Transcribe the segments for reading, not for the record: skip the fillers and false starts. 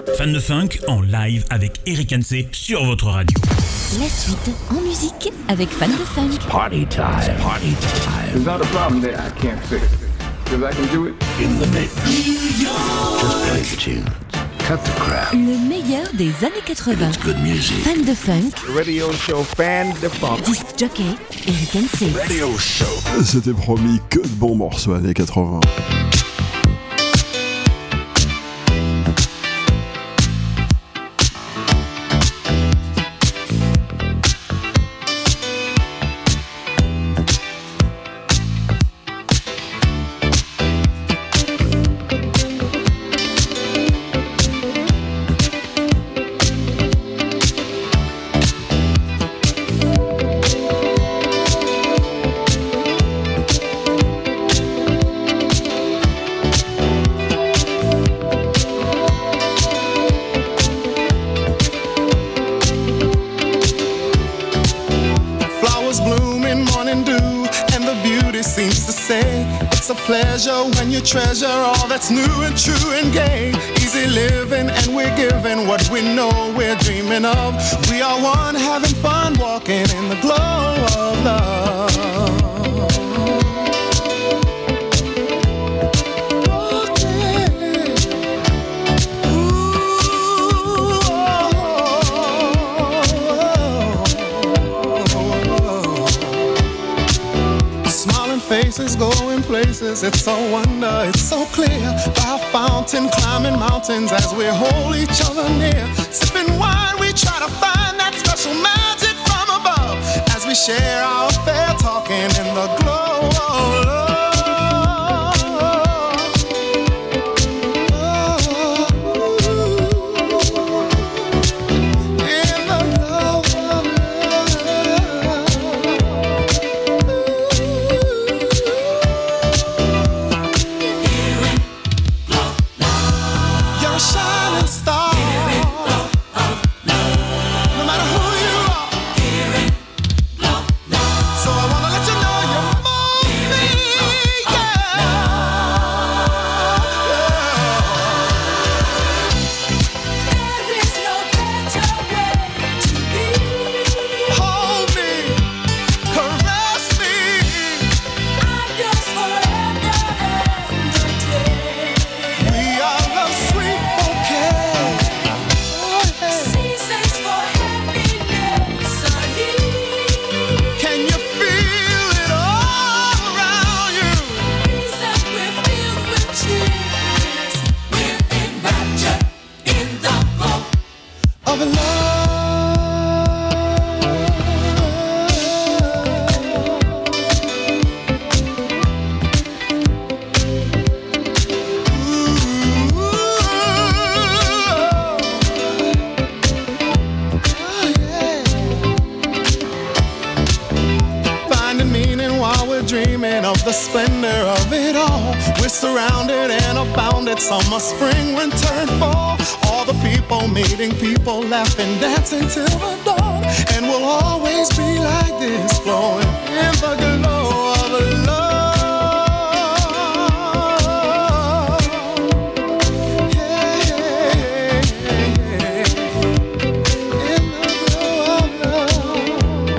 Fan de funk en live avec Eric Hansey sur votre radio. La suite en musique avec Fan de funk. Party time, party time. There's not a problem there I can't fix, because I can do it In the mix. Just play the tunes. Cut the crap. Le meilleur des années 80. It's good music. Fan de funk. radio show Fan de Funk. Disc jockey Eric Hansey. Radio show. C'était promis, que de bons morceaux années 80. Pleasure when you treasure all that's new and true and gay. Easy living and we're giving what we know we're dreaming of. We are one having fun walking in the glow of love. Faces going places, it's a wonder, it's so clear. By a fountain, climbing mountains as we hold each other near. Sipping wine, we try to find that special magic from above. As we share our affair, talking in the glow of love. Summer, spring, winter, and fall. All the people meeting people, laughing, dancing till the dawn. And we'll always be like this, flowing in the glow of love. Yeah, yeah, yeah. In the glow of love.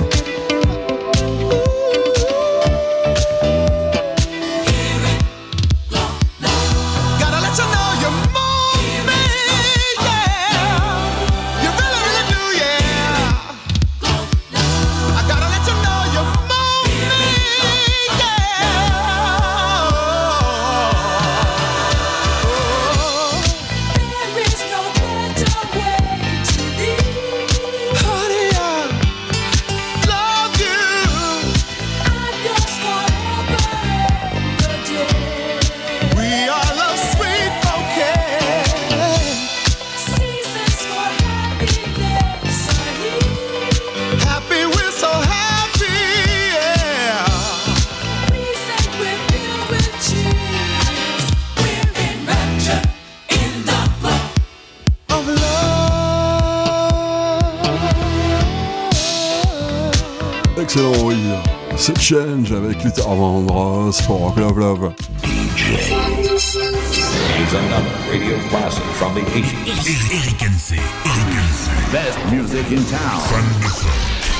Excellent, oui. C'est Change avec Luther Vandross pour Rock Love Love. DJ is another radio classic from the 80s. Eric Hensey. Best music in town. Fan de fun.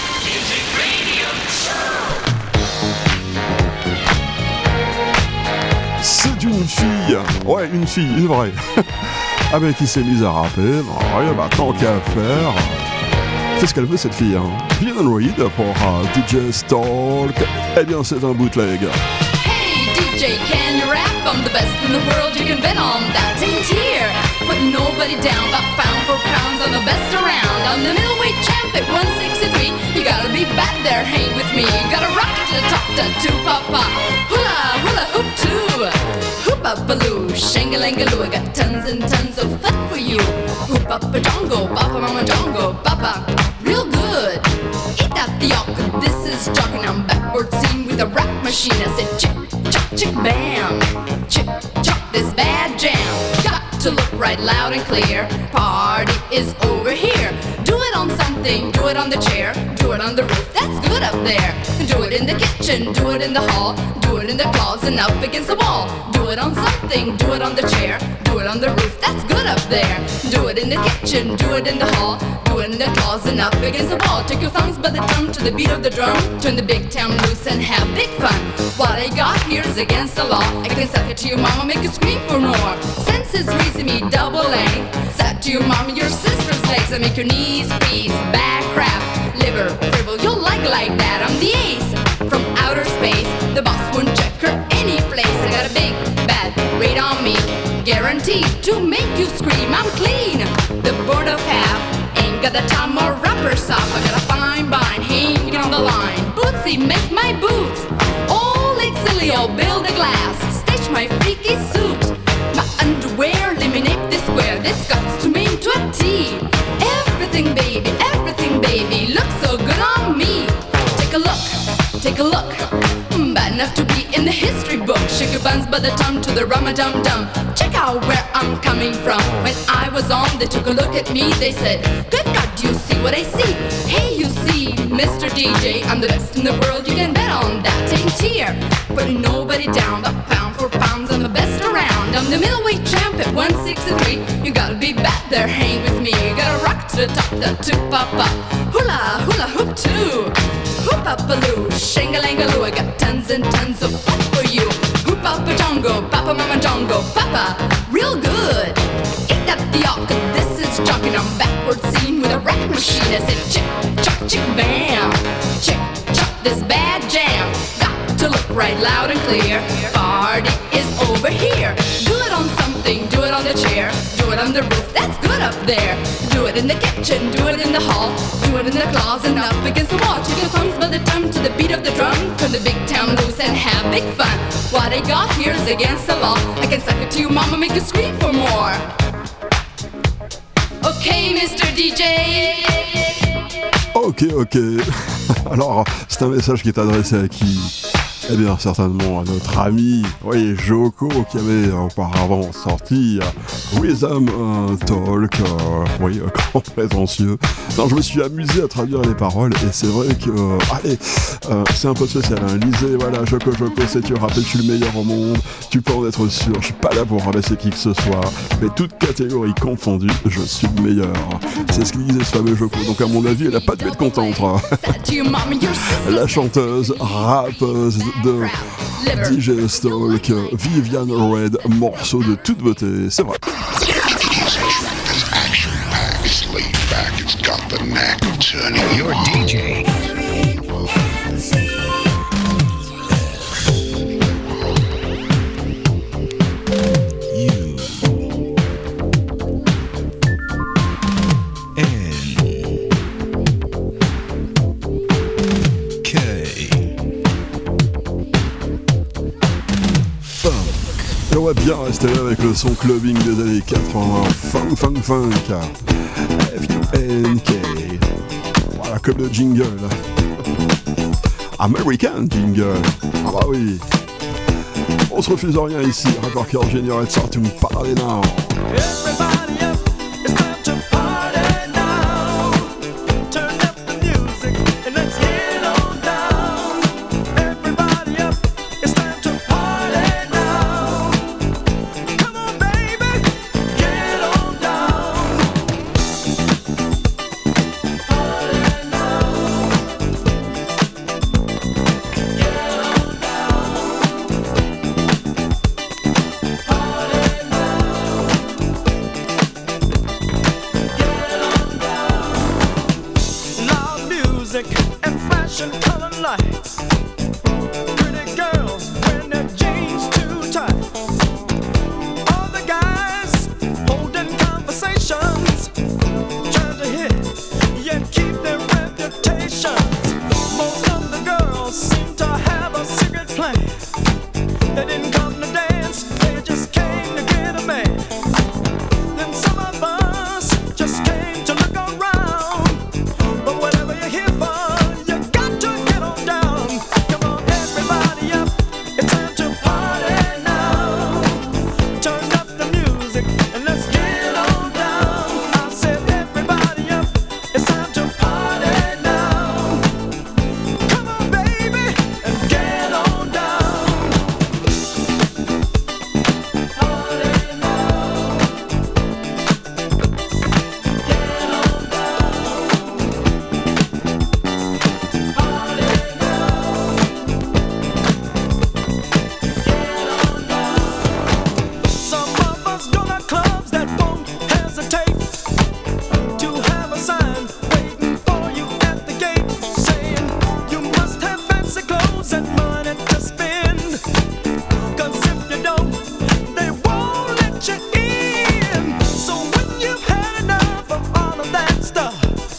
C'est une fille. Ouais, une fille, une vraie. Ah ben qui s'est mise à rapper. Ouais, bah tant qu'à faire. Fais ce qu'elle veut cette fille. Hein. Bien Reed pour DJ Stalk. Eh bien c'est un bootleg. Hey DJ, can you rap? I'm the best in the world, you can bet on that. Ain't here, put nobody down, but pound for pounds, I'm the best around. I'm the middleweight champ at 163. You gotta be bad there, hang with me. You gotta rock to the top, to papa. Hula, hula, hoop too. Hoop up baloo, shangalangaloo. I got tons and tons of fun for you. Hoop up a jongo, papa mama jongo, papa. Real good. Eat up the yolk, this is jogging. I'm backward scene with a rap machine. I said chick, chop, chick, bam. Chick, chop, this bad jam. Got to look right loud and clear. Party is over here. Do it on something, do it on the chair, do it on the roof, that's good up there. Do it in the kitchen, do it in the hall, do it in the closet and up against the wall. Do it on something, do it on the chair, do it on the roof, that's good up there. Do it in the kitchen, do it in the hall, do it in the closet and up against the wall. Take your thumbs by the drum to the beat of the drum. Turn the big town loose and have big fun. What I got here is against the law. I can suck it to your mama, make you scream for more. Senses raising me double length. Suck to your mama, your sister's legs. I make your knees freeze, back crap, liver, dribble. You'll like that. I'm the ace from outer space. The boss won't check her any place. I got a big bad rate on me, guaranteed to make you scream. I'm clean, the board of half. Ain't got the time or rubber soft. I got a fine bind hanging on the line. Bootsy, make my boots. Old Exilio, build a glass. Stitch my freaky suit. My underwear, eliminate this square. This guts to me to a T. Everything baby, looks so good on me. Take a look. Bad enough to be in the history book. Shake your buns by the tongue to the rum-a-dum-dum. Check out where I'm coming from. When I was on, they took a look at me. They said, good God, do you see what I see? Hey, you see, Mr. DJ, I'm the best in the world, you can bet on that. Ain't here, putting nobody down, but pound for pounds, I'm the best around. I'm the middleweight champ at 163. You gotta be bad there, hang with me. You gotta rock to the top, the two-papa. Hula, hula, hoop too. Hoop up a loo, shangalangaloo. I got tons and tons of fun for you. Hoop up a jongo, papa mama jongo, papa, real good. Eat up the yolk, this is jogging. I'm backward scene with a rap machine. I said chick, chop, chick, bam. Chick, chop, this bad jam. Got to look right loud and clear. Party is over here. Do it on something, do it on the chair, do it on the roof, that's good up there. Do it in the kitchen, do it in the hall, do it in the closet and up against the wall. Take your thumbs by the drum to the beat of the drum. Turn the big town loose and have big fun. What I got here is against the law. I can suck it to you mama, make you scream for more. Okay, Mr. DJ. Ok. Alors, c'est un message qui est adressé à qui? Eh bien, certainement à notre ami, oui, Joko, qui avait auparavant sorti Rhythm Talk, oui, grand prétentieux. Non, je me suis amusé à traduire les paroles, et c'est vrai que, allez, c'est un peu spécial, hein. Lisez, voilà, Joko, c'est tu rappelles, je suis le meilleur au monde, tu peux en être sûr, je suis pas là pour rabaisser qui que ce soit, mais toute catégorie confondue, je suis le meilleur. C'est ce qu'il disait ce fameux Joko, donc à mon avis, elle a pas dû être contente. La chanteuse, rappeuse de DJ Stalk, Vivian Red, morceau de toute beauté, c'est vrai. Your DJ. On va bien rester là avec le son clubbing des années 80, funk, FUNK. Voilà, comme le jingle. American jingle. Ah bah oui. On se refuse rien ici. Rapport Carl Jr. et start to party now. Everybody up, it's time to party now. Turn up the music and let's get on down. Everybody up, it's time to party now. Come on, baby. colored lights. Pretty girls wearing their jeans too tight. All the guys holding conversations, trying to hit yet keep their reputations. Most of the girls seem to have a secret plan. They didn't come to dance, they just came to get a man. Then some of us just came to look around. But whatever you're here for, you got to get on down. Come on, everybody up, it's time to party now. Turn up the music and let's get on down. I said everybody up, it's time to party now. Come on, baby, and get on down. Some of us go to clubs that won't hesitate to have a sign waiting for you at the gate saying you must have fancy clothes and money to spend. 'Cause if you don't, they won't let you in. So when you've had enough of all of that stuff,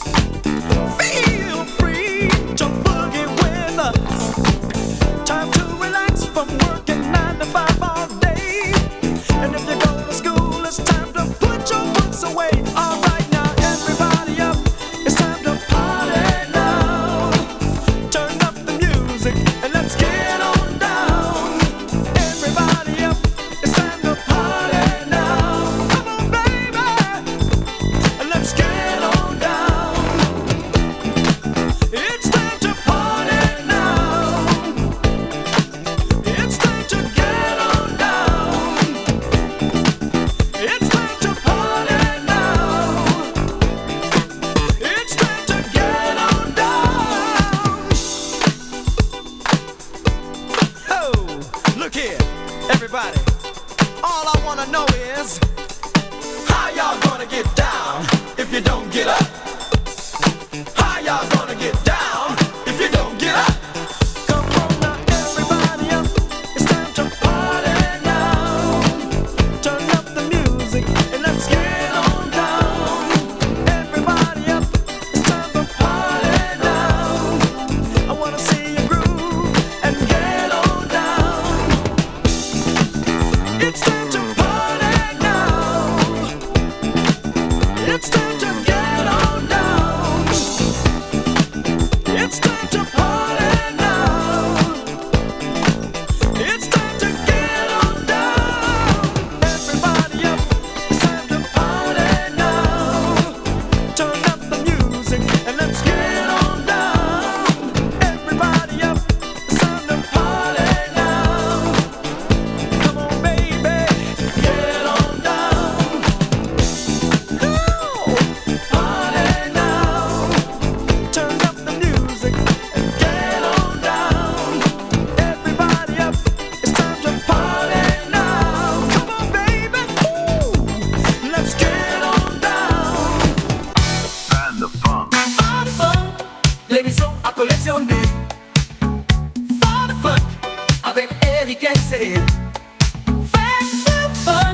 feel free to boogie with us. Time to relax from working 9 to 5 all day. And if you go to school, it's time to put your books away. All right, now everybody up, it's time to party now. Turn up the music and let's get on down. Everybody up, it's time to party now. Come on, baby, and let's get on down. It's time to party now. It's time to get on down. It's time to party now. It's time to get on down. Oh, look here, everybody. All I wanna know is how y'all gonna get down if you don't get up? How y'all gonna get down if you don't get up? Come on now, everybody up. It's time to party now. Turn up the music and let's get on down. Everybody up. It's time to party now. I wanna see you groove and get on down. It's time to party now. It's time to get on down. It's time to party now. It's time to get on down. Everybody up, it's time to party now. Turn up the music and let's get on down. Everybody up, it's time to party now. Come on, baby, get on down. Ooh, party now. Turn up the music and get on down. Everybody up, it's time to party now. Come on, baby, ooh, let's get on down. And the funk. Pas de fun, l'émission à collectionner. Pas de fun, avec Eric N.C. Fais the fun.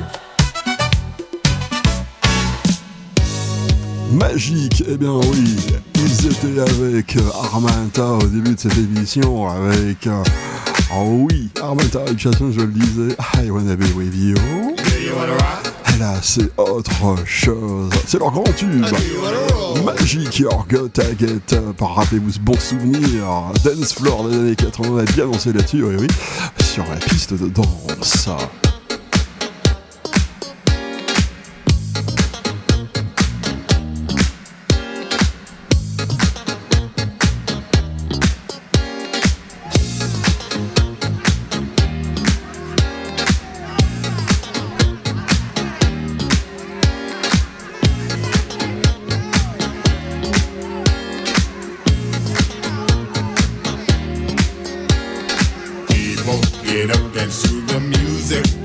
Magique, eh bien oui, ils étaient avec Armanta au début de cette émission, avec, oh oui, Armanta, et puis attention, je le disais, I wanna be with you. Et là, c'est autre chose, c'est leur grand tube, Magique, Your Gotta Get Up, rappelez-vous ce bon souvenir, Dance Floor des années 80, on a bien dansé là-dessus, oui, oui, sur la piste de danse. Get up, dance to the music.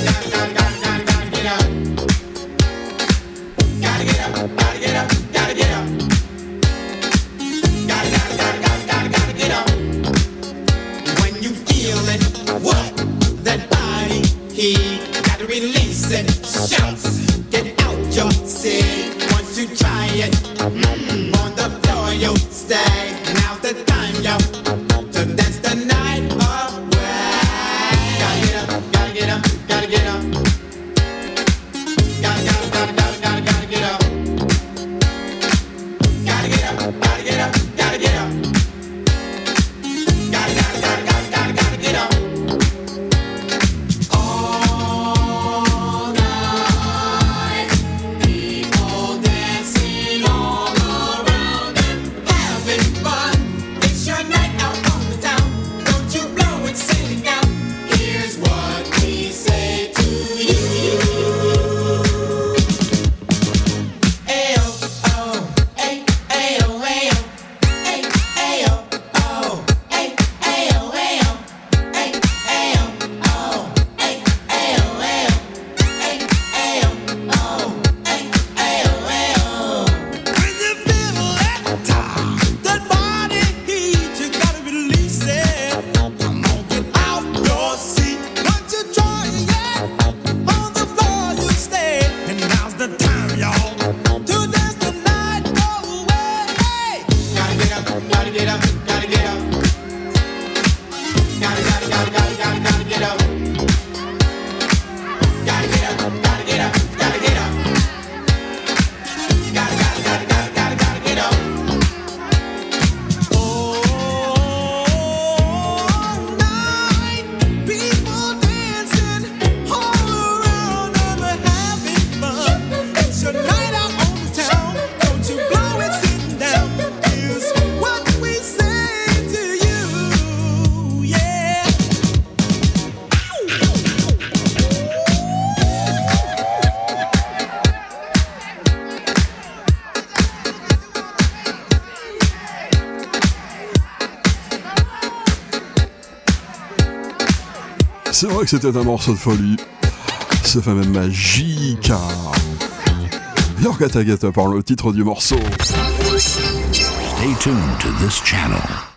C'est vrai que c'était un morceau de folie. Ce fameux Magica. York Atagata par le titre du morceau. Stay tuned to this channel.